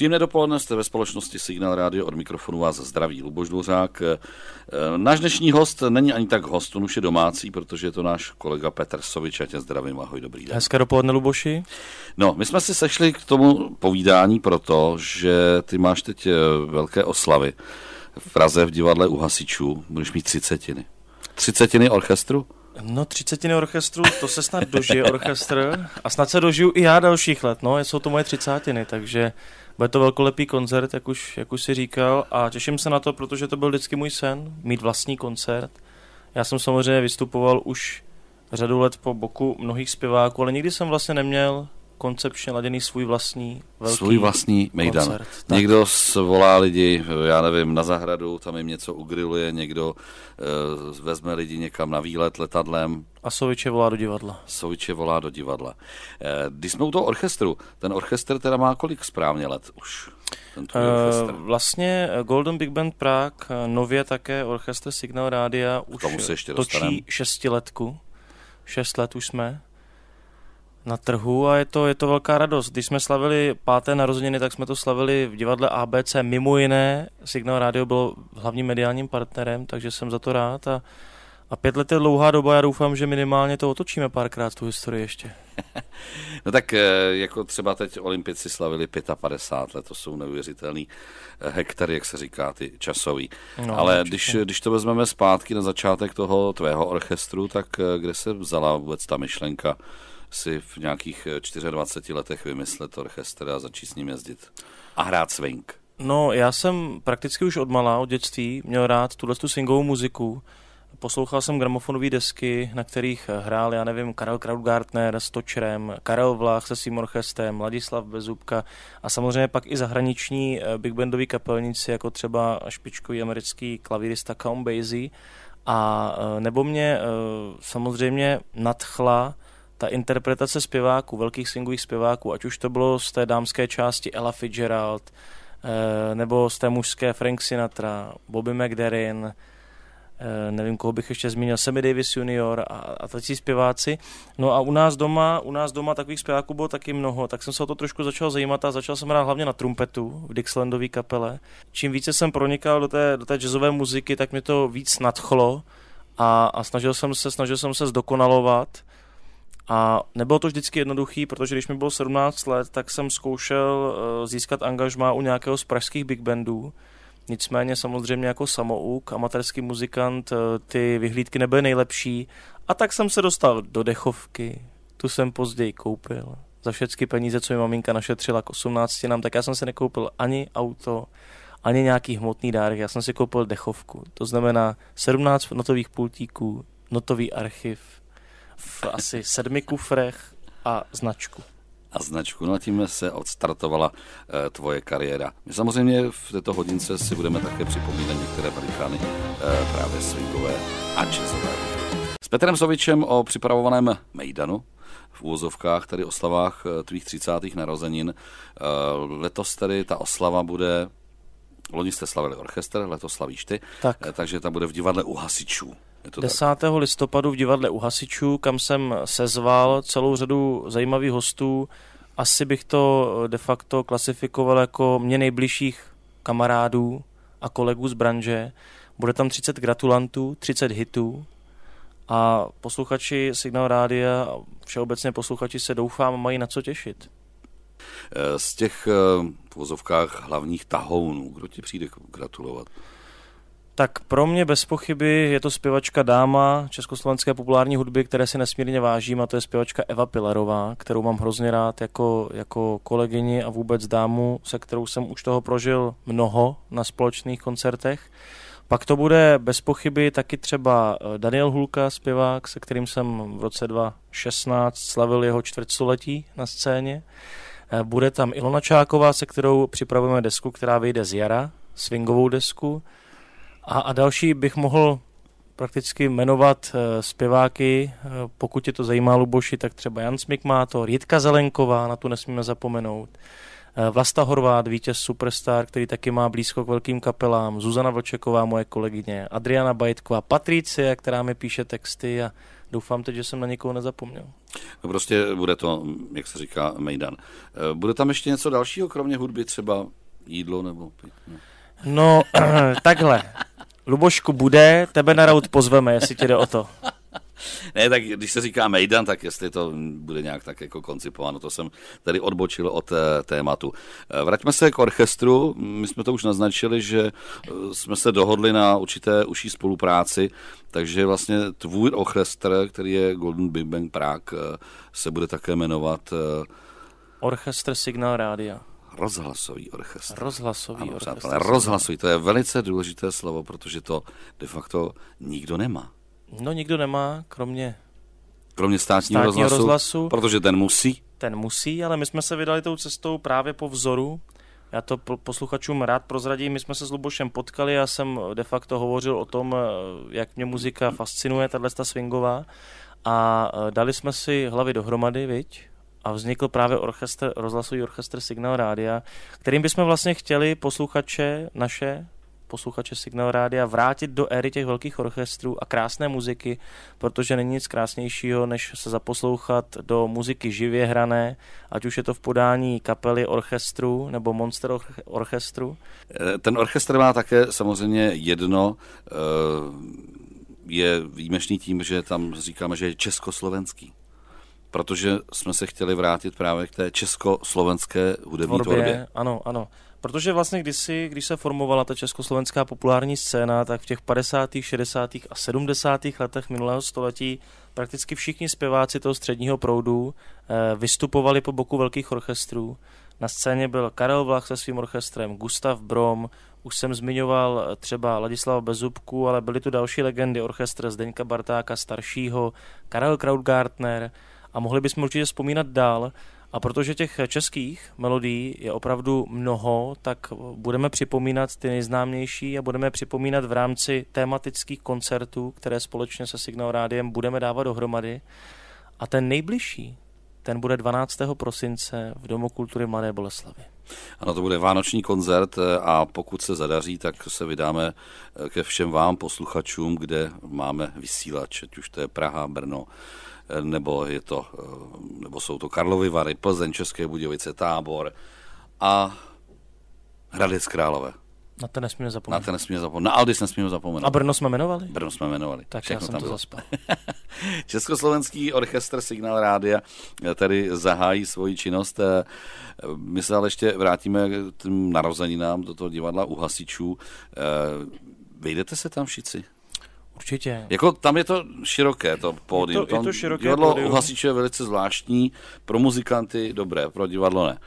Příjemné dopoledne, jste ve společnosti Signál Radio, od mikrofonu vás zdraví Luboš Dvořák. Náš dnešní host není ani tak host, on už je domácí, protože je to náš kolega Petr Sovič, já tě zdravím, ahoj, dobrý den. Hezké dopoledne, Luboši. No, my jsme si sešli k tomu povídání proto, že ty máš teď velké oslavy v Praze v divadle u Hasičů, budeš mít 30. 30 orchestru? No, 30 orchestru, to se snad dožije orchestr a snad se dožiju i já dalších let, no, jsou to moje 30, takže bude to velkolepý koncert, jak už si říkal, a těším se na to, protože to byl vždycky můj sen, mít vlastní koncert. Já jsem samozřejmě vystupoval už řadu let po boku mnohých zpěváků, ale nikdy jsem vlastně neměl koncepčně laděný svůj vlastní mejdan. Koncert. Někdo volá lidi, já nevím, na zahradu, tam jim něco ugriluje, někdo vezme lidi někam na výlet letadlem. A Soviče volá do divadla. Když jsme u toho orchestru, ten orchestr teda má kolik správně let už? Vlastně Golden Big Band Prague, nově také orchestr Signál Rádia už točí 6letku. 6 let už jsme na trhu a je to velká radost. Když jsme slavili 5. narozeniny, tak jsme to slavili v divadle ABC. Mimo jiné, Signál Radio byl hlavním mediálním partnerem, takže jsem za to rád. A 5 let je dlouhá doba, já doufám, že minimálně to otočíme párkrát tu historii ještě. No tak jako třeba teď olympici slavili 55 let, to jsou neuvěřitelný hektary, jak se říká, ty časový. No, ale když to vezmeme zpátky na začátek toho tvého orchestru, tak kde se vzala vůbec ta myšlenka si v nějakých 24 letech vymyslet orchestr a začít s ním jezdit a hrát swing? No, já jsem prakticky už od dětství měl rád tu swingovou muziku. Poslouchal jsem gramofonové desky, na kterých hrál, já nevím, Karel Krautgartner s Točerem, Karel Vlach se svým orchestrem, Ladislav Bezúbka a samozřejmě pak i zahraniční big bandoví kapelníci, jako třeba špičkový americký klavírista Count Basie. A nebo mě samozřejmě nadchla ta interpretace zpěváků, velkých swingových zpěváků, ať už to bylo z té dámské části Ella Fitzgerald, nebo z té mužské Frank Sinatra, Bobby McDerrin, nevím, koho bych ještě zmínil, Sammy Davis Jr. a tací zpěváci. No a u nás doma takových zpěváků bylo taky mnoho, tak jsem se o to trošku začal zajímat a začal jsem hrát hlavně na trumpetu v Dixielandové kapele. Čím více jsem pronikal do té jazzové muziky, tak mě to víc nadchlo a snažil jsem se zdokonalovat. A nebylo to vždycky jednoduchý, protože když mi bylo 17 let, tak jsem zkoušel získat angažmá u nějakého z pražských big bandů. Nicméně samozřejmě jako samouk, amatérský muzikant, ty vyhlídky nebyly nejlepší. A tak jsem se dostal do dechovky, tu jsem později koupil. Za všechny peníze, co mi maminka našetřila k 18 nám, tak já jsem si nekoupil ani auto, ani nějaký hmotný dárek, já jsem si koupil dechovku. To znamená 17 notových pultíků, notový archiv, v asi 7 kufrech a značku. No a tím se odstartovala tvoje kariéra. My samozřejmě v této hodince si budeme také připomínat některé velikány právě swingové a jazzové. S Petrem Sovičem o připravovaném mejdanu v úvozovkách, tedy oslavách tvých 30. narozenin. Letos tedy ta oslava bude, loni jste slavili orchestr, letos slavíš ty, takže ta bude v divadle u Hasičů. 10. listopadu v divadle u Hasičů, kam jsem sezval celou řadu zajímavých hostů. Asi bych to de facto klasifikoval jako mě nejbližších kamarádů a kolegů z branže. Bude tam 30 gratulantů, 30 hitů a posluchači Signál Rádia a všeobecně posluchači se doufám mají na co těšit. Z těch v vozovkách hlavních tahounů, kdo ti přijde gratulovat? Tak pro mě bez pochyby je to zpěvačka dáma československé populární hudby, které si nesmírně vážím, a to je zpěvačka Eva Pilarová, kterou mám hrozně rád jako kolegyni a vůbec dámu, se kterou jsem už toho prožil mnoho na společných koncertech. Pak to bude bez pochyby taky třeba Daniel Hulka, zpěvák, se kterým jsem v roce 2016 slavil jeho čtvrtstoletí na scéně. Bude tam Ilona Čáková, se kterou připravujeme desku, která vyjde z jara, swingovou desku. A další bych mohl prakticky jmenovat zpěváky, pokud tě to zajímá, Luboši, tak třeba Jan Smikmátor, Jitka Zelenková, na tu nesmíme zapomenout, Vlasta Horvát, vítěz Superstar, který taky má blízko k velkým kapelám, Zuzana Vlčeková, moje kolegyně, Adriana Bajtková, Patricie, která mi píše texty a Doufám teď, že jsem na někoho nezapomněl. No prostě bude to, jak se říká, mejdan. Bude tam ještě něco dalšího, kromě hudby, třeba jídlo nebo... No, takhle. Lubošku, bude, tebe na raut pozveme, jestli tě jde o to. Ne, tak když se říká mejdan, tak jestli to bude nějak tak jako koncipováno, to jsem tady odbočil od tématu. Vraťme se k orchestru, my jsme to už naznačili, že jsme se dohodli na určité užší spolupráci, takže vlastně tvůj orchestr, který je Golden Big Bang Prague, se bude také jmenovat... Orchestr Signál Rádia. Rozhlasový orchestr. Rozhlasový ano, orchestr. Přátelé, rozhlasový, to je velice důležité slovo, protože to de facto nikdo nemá. No nikdo nemá, kromě státního rozhlasu, protože ten musí. Ten musí, ale my jsme se vydali tou cestou právě po vzoru. Já to posluchačům rád prozradím, my jsme se s Lubošem potkali, já jsem de facto hovořil o tom, jak mě muzika fascinuje, tato swingová, a dali jsme si hlavy dohromady, viď? A vznikl právě rozhlasový orchestr Signál Rádia, kterým bychom vlastně chtěli posluchače Signál Rádia vrátit do éry těch velkých orchestrů a krásné muziky, protože není nic krásnějšího, než se zaposlouchat do muziky živě hrané, ať už je to v podání kapely, orchestru nebo monster orchestru. Ten orchestr má také samozřejmě jedno, je výjimečný tím, že tam říkáme, že je československý. Protože jsme se chtěli vrátit právě k té československé hudební tvorbě. Ano. Protože vlastně když se formovala ta československá populární scéna, tak v těch 50., 60. a 70. letech minulého století prakticky všichni zpěváci toho středního proudu vystupovali po boku velkých orchestrů. Na scéně byl Karel Vlach se svým orchestrem, Gustav Brom, už jsem zmiňoval třeba Ladislava Bezzubku, ale byly tu další legendy, orchestr Zdeňka Bartáka staršího, Karel Krautgartner, a mohli bychom určitě vzpomínat dál. A protože těch českých melodií je opravdu mnoho, tak budeme připomínat ty nejznámější a budeme připomínat v rámci tematických koncertů, které společně se Signál Rádiem budeme dávat dohromady. A ten nejbližší, ten bude 12. prosince v Domu kultury Mladé Boleslavi. Ano, to bude vánoční koncert a pokud se zadaří, tak se vydáme ke všem vám, posluchačům, kde máme vysílač, ať už to je Praha, Brno, nebo jsou to Karlovy Vary, Plzeň, České Budějovice, Tábor a Hradec Králové. Na to nesmíme zapomenout. Na Aldis nesmíme zapomenout. A Brno jsme jmenovali? Brno jsme jmenovali. Tak všechno já jsem to zaspal. Československý orchestr Signál Rádia tady zahájí svoji činnost. My se ale ještě vrátíme k tím narozeninám do toho divadla u hasičů. Vejdete se tam všichni? Určitě. Jako tam je to široké, to pódium. Je to široké divadlo pódium. U hasičů je velice zvláštní, pro muzikanty dobré, pro divadlo ne.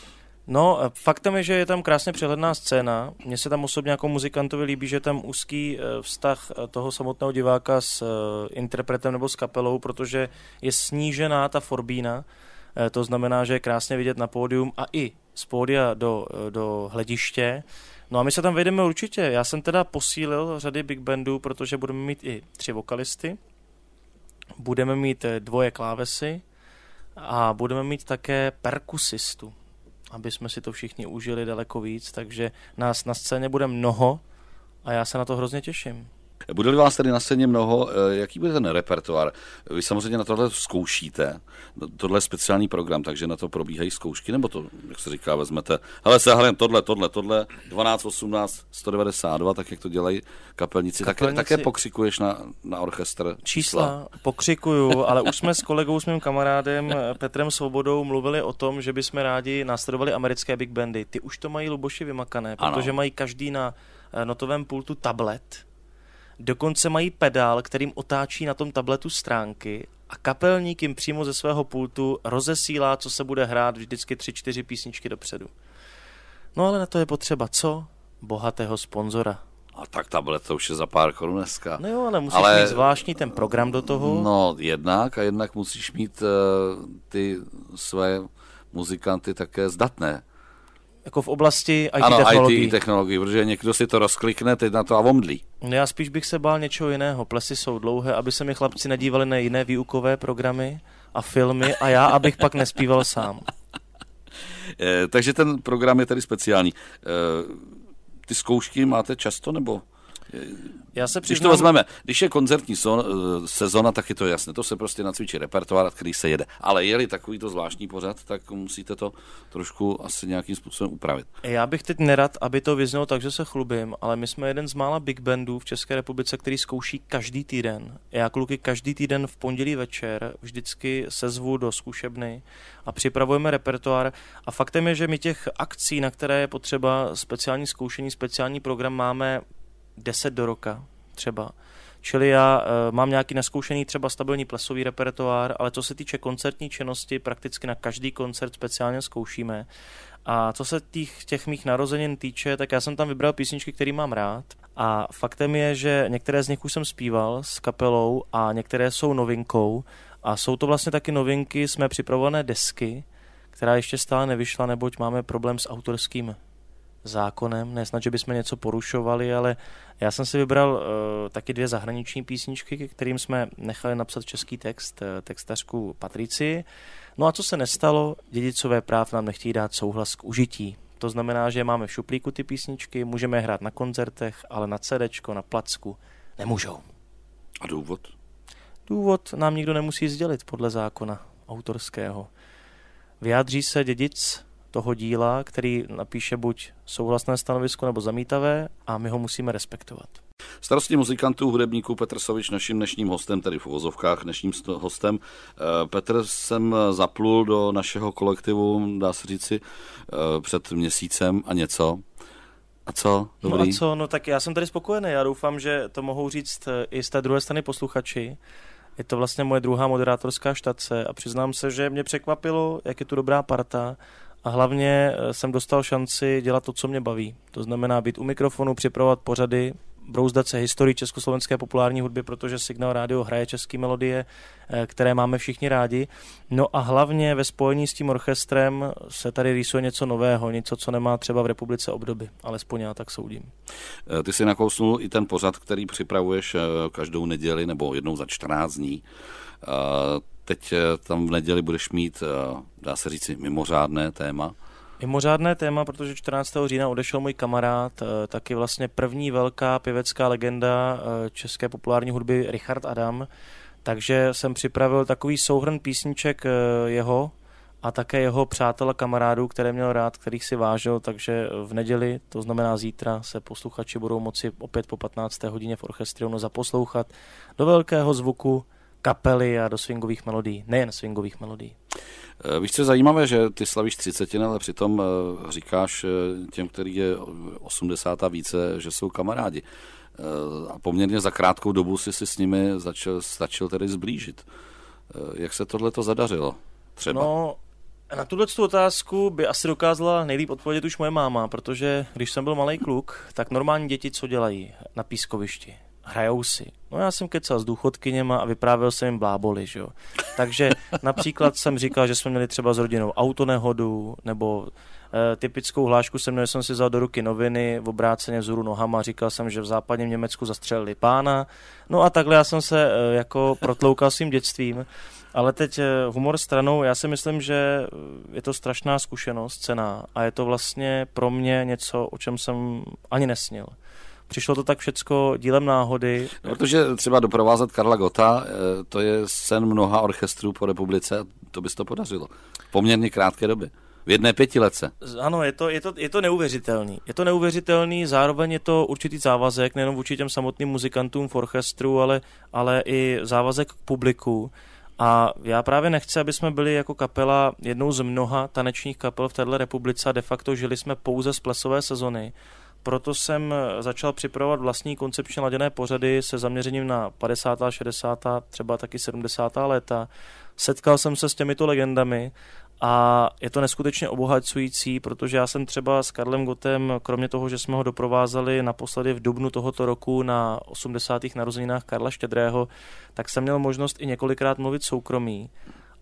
No, faktem je, že je tam krásně přehledná scéna. Mně se tam osobně jako muzikantovi líbí, že je tam úzký vztah toho samotného diváka s interpretem nebo s kapelou, protože je snížená ta forbína. To znamená, že je krásně vidět na pódium a i z pódia do hlediště. No a my se tam vejdeme určitě. Já jsem teda posílil řady big bandů, protože budeme mít i 3 vokalisty, budeme mít 2 klávesy a budeme mít také perkusistu, aby jsme si to všichni užili daleko víc, takže nás na scéně bude mnoho a já se na to hrozně těším. Bude-li vás tady na scéně mnoho, jaký bude ten repertoár? Vy samozřejmě na tohle zkoušíte, tohle je speciální program, takže na to probíhají zkoušky, nebo to, jak se říká, vezmete, hele, se hrajeme tohle, 12, 18, 192, tak jak to dělají kapelníci. Také pokřikuješ na orchestr? Čísla pokřikuju, ale už jsme s kolegou, s mým kamarádem Petrem Svobodou mluvili o tom, že bychom rádi následovali americké big bandy. Ty už to mají Luboši vymakané, protože mají každý na notovém pultu tablet. Dokonce mají pedál, kterým otáčí na tom tabletu stránky a kapelník jim přímo ze svého pultu rozesílá, co se bude hrát vždycky 3-4 písničky dopředu. No ale na to je potřeba co? Bohatého sponzora. A tak tablet to už je za pár korun dneska. No jo, ale musíš mít zvláštní ten program do toho. No jednak musíš mít ty své muzikanty také zdatné. Jako v oblasti IT technologií. IT technologií, protože někdo si to rozklikne, teď na to a omdlí. No já spíš bych se bál něčeho jiného. Plesy jsou dlouhé, aby se mi chlapci nedívali na jiné výukové programy a filmy a já, abych pak nespíval sám. Takže ten program je tedy speciální. Ty zkoušky máte často, nebo? Já se Když to vezmeme, když je koncertní sezona, tak je to jasné. To se prostě nacvičí repertoár, který se jede. Ale je-li takovýto zvláštní pořad, tak musíte to trošku asi nějakým způsobem upravit. Já bych teď nerad, aby to vyznělo tak, že se chlubím, ale my jsme jeden z mála big bandů v České republice, který zkouší každý týden. Já kluky každý týden v pondělí večer vždycky sezvu do zkušebny a připravujeme repertoár. A faktem je, že my těch akcí, na které je potřeba speciální zkoušení, speciální program, máme 10 do roka třeba. Čili já mám nějaký naskoušený třeba stabilní plesový repertoár, ale co se týče koncertní činnosti, prakticky na každý koncert speciálně zkoušíme. A co se těch mých narozenin týče, tak já jsem tam vybral písničky, které mám rád. A faktem je, že některé z nich už jsem zpíval s kapelou a některé jsou novinkou. A jsou to vlastně taky novinky z mé připravované desky, která ještě stále nevyšla, neboť máme problém s autorským zákonem. Nesnad, že bychom něco porušovali, ale já jsem si vybral taky 2 zahraniční písničky, kterým jsme nechali napsat český text, textařku Patricii. No a co se nestalo, dědicové práv nám nechtějí dát souhlas k užití. To znamená, že máme v šuplíku ty písničky, můžeme je hrát na koncertech, ale na CDčko, na placku nemůžou. A důvod? Důvod nám nikdo nemusí sdělit podle zákona autorského. Vyjádří se dědic toho díla, který napíše buď souhlasné stanovisko nebo zamítavé a my ho musíme respektovat. Starostí muzikantů, hudebníků Petr Sovič, naším dnešním hostem, tedy v uvozovkách dnešním hostem. Petr jsem zaplul do našeho kolektivu, dá se říci, před měsícem a něco. A co? Dobrý? No a co? No tak já jsem tady spokojený. Já doufám, že to mohou říct i z té druhé strany posluchači. Je to vlastně moje druhá moderátorská štace a přiznám se, že mě překvapilo, jak je tu dobrá parta a hlavně jsem dostal šanci dělat to, co mě baví. To znamená být u mikrofonu, připravovat pořady, brouzdat se historii československé populární hudby, protože Signál Radio hraje české melodie, které máme všichni rádi. No a hlavně ve spojení s tím orchestrem se tady rýsuje něco nového, něco, co nemá třeba v republice obdoby. Alespoň já tak soudím. Ty si nakousnul i ten pořad, který připravuješ každou neděli nebo jednou za 14 dní. Teď tam v neděli budeš mít, dá se říci, mimořádné téma. Mimořádné téma, protože 14. října odešel můj kamarád, taky vlastně první velká pěvecká legenda české populární hudby Richard Adam, takže jsem připravil takový souhrn písniček jeho a také jeho přátel a kamarádů, které měl rád, kterých si vážil, takže v neděli, to znamená zítra, se posluchači budou moci opět po 15. hodině v Orchestrionu zaposlouchat do velkého zvuku kapely a do swingových melodií, nejen swingových melodií. Víš, co je zajímavé, že ty slavíš 30, ale přitom říkáš těm, který je 80 a více, že jsou kamarádi. A poměrně za krátkou dobu si s nimi stačil tedy zblížit. Jak se tohleto zadařilo? Třeba? No, na tuto otázku by asi dokázala nejlíp odpovědět už moje máma, protože když jsem byl malej kluk, tak normální děti co dělají na pískovišti? Hrajou si. No já jsem kecal s důchodkyněma a vyprávěl jsem jim bláboli, že jo. Takže například jsem říkal, že jsme měli třeba s rodinou autonehodu, nebo typickou hlášku jsem měl, že jsem si vzal do ruky noviny, v obráceně vzhůru nohama, říkal jsem, že v západním Německu zastřelili pána. No a takhle já jsem se jako protloukal svým dětstvím. Ale teď humor stranou, já si myslím, že je to strašná zkušenost, cenná a je to vlastně pro mě něco, o čem jsem ani nesnil. Přišlo to tak všecko dílem náhody. No, protože třeba doprovázet Karla Gotta, to je sen mnoha orchestrů po republice, to bys to podařilo. V poměrně krátké době. V jedné 5letce. Ano, je to neuvěřitelný. Je to neuvěřitelný, zároveň je to určitý závazek, nejenom vůči těm samotným muzikantům v orchestru, ale i závazek k publiku. A já právě nechci, aby jsme byli jako kapela jednou z mnoha tanečních kapel v této republice a de facto žili jsme pouze z plesové sezony. Proto jsem začal připravovat vlastní koncepčně laděné pořady se zaměřením na 50., 60., třeba taky 70. léta. Setkal jsem se s těmito legendami a je to neskutečně obohacující, protože já jsem třeba s Karlem Gottem, kromě toho, že jsme ho doprovázeli naposledy v dubnu tohoto roku na 80. narozeninách Karla Štědrého, tak jsem měl možnost i několikrát mluvit soukromí.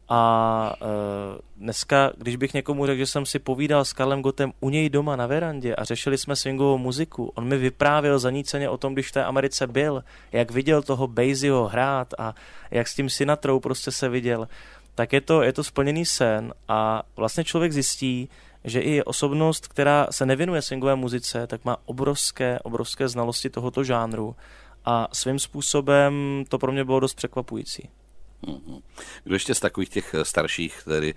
A dneska, když bych někomu řekl, že jsem si povídal s Karlem Gottem u něj doma na verandě a řešili jsme swingovou muziku, on mi vyprávěl zaníceně o tom, když v té Americe byl, jak viděl toho Basieho hrát a jak s tím Sinatrou prostě se viděl, tak je to splněný sen a vlastně člověk zjistí, že i osobnost, která se nevěnuje swingové muzice, tak má obrovské znalosti tohoto žánru a svým způsobem to pro mě bylo dost překvapující. Kdo ještě z takových těch starších, který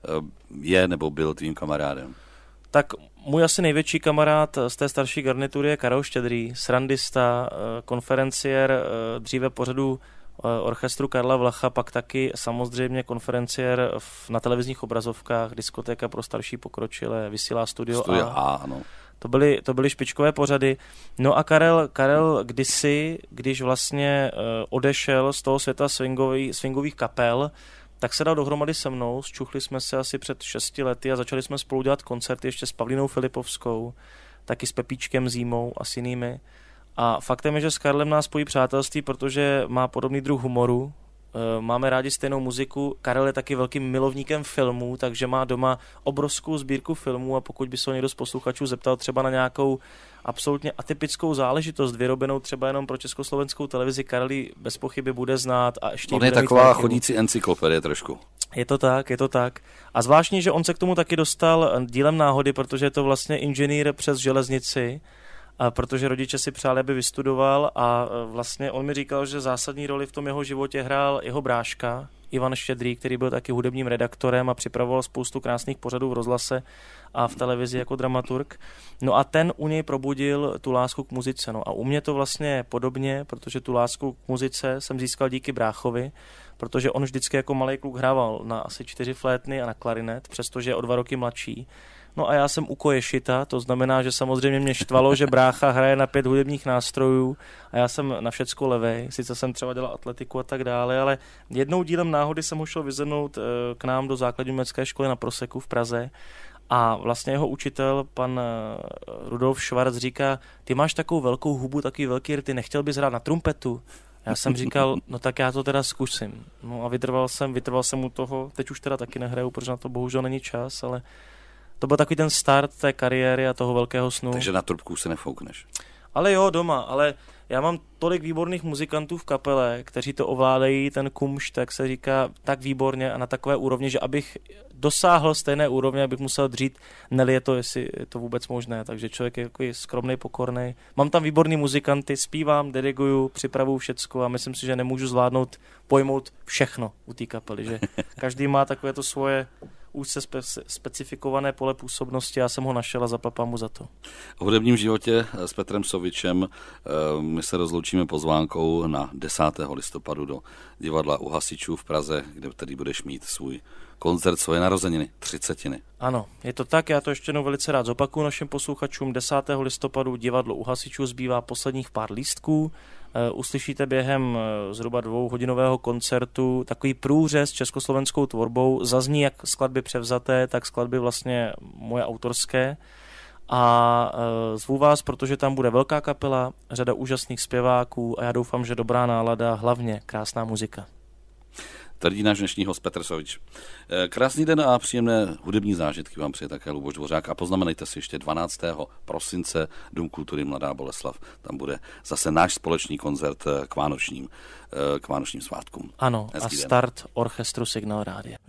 je nebo byl tvým kamarádem? Tak můj asi největší kamarád z té starší garnitury je Karel Štědrý, srandista, konferenciér, dříve pořadu orchestru Karla Vlacha, pak taky samozřejmě konferenciér na televizních obrazovkách, diskotéka pro starší pokročilé, vysílá Studio A. Ano. To byly špičkové pořady. No a Karel kdysi, když vlastně odešel z toho světa swingových kapel, tak se dal dohromady se mnou, zčuchli jsme se asi před 6 lety a začali jsme spolu dělat koncerty ještě s Pavlínou Filipovskou, taky s Pepíčkem Zímou a s jinými. A faktem je, že s Karlem nás spojí přátelství, protože má podobný druh humoru, máme rádi stejnou muziku. Karel je taky velkým milovníkem filmů, takže má doma obrovskou sbírku filmů a pokud by se někdo z posluchačů zeptal třeba na nějakou absolutně atypickou záležitost, vyrobenou třeba jenom pro československou televizi, Karel bez pochyby bude znát. A ještě on je taková chodící encyklopedie trošku. Je to tak. A zvláštní, že on se k tomu taky dostal dílem náhody, protože je to vlastně inženýr přes železnici, a protože rodiče si přáli, aby vystudoval a vlastně on mi říkal, že zásadní roli v tom jeho životě hrál jeho bráška Ivan Štědrý, který byl taky hudebním redaktorem a připravoval spoustu krásných pořadů v rozhlase a v televizi jako dramaturg. No a ten u něj probudil tu lásku k muzice. No a u mě to vlastně podobně, protože tu lásku k muzice jsem získal díky bráchovi, protože on vždycky jako malý kluk hrával na asi 4 flétny a na klarinet, přestože je o 2 roky mladší. No a já jsem ukoješita, to znamená, že samozřejmě mě štvalo, že brácha hraje na 5 hudebních nástrojů a já jsem na všecko levej, sice jsem třeba dělal atletiku a tak dále, ale jednou dílem náhody jsem ho šel vyzvednout k nám do základní umělecké školy na Proseku v Praze a vlastně jeho učitel, pan Rudolf Schwarz, říká, ty máš takovou velkou hubu, takový velký rty, nechtěl bys hrát na trumpetu? Já jsem říkal, no tak já to teda zkusím. No a vytrval jsem u toho, teď už teda taky nehraju, protože na to bohužel není čas, ale to byl takový ten start té kariéry a toho velkého snu. Takže na trubku se nefoukneš. Ale jo, doma, ale já mám tolik výborných muzikantů v kapele, kteří to ovládají, ten kumšt, tak se říká, tak výborně a na takové úrovni, že abych dosáhl stejné úrovně, abych musel dřít, neli je to, jestli je to vůbec možné, takže člověk je takový skromnej, pokornej. Mám tam výborný muzikanty, zpívám, diriguju, připravuju všecko a myslím si, že nemůžu pojmout všechno u té kapely, že každý má takové to svoje úzce specifikované pole působnosti, já jsem ho našel a zaplapám mu za to. V hudebním životě s Petrem Sovičem my se rozloučíme pozvánkou na 10. listopadu do divadla U hasičů v Praze, kde tady budeš mít svůj koncert, svoje narozeniny, 30. Ano, je to tak, já to ještě jednou velice rád zopakuju našim posluchačům. 10. listopadu divadlo U hasičů zbývá posledních pár lístků. Uslyšíte během zhruba 2hodinového koncertu takový průřez československou tvorbou. Zazní jak skladby převzaté, tak skladby vlastně moje autorské. A zvu vás, protože tam bude velká kapela, řada úžasných zpěváků a já doufám, že dobrá nálada, hlavně krásná muzika. Tvrdí náš dnešní host Petr Sovič. Krásný den a příjemné hudební zážitky vám přeje také Luboš Dvořák a poznamenejte si ještě 12. prosince Dům kultury Mladá Boleslav. Tam bude zase náš společný koncert k vánočním svátkům. Ano, hezký a start den. Orchestru Signál Rádia.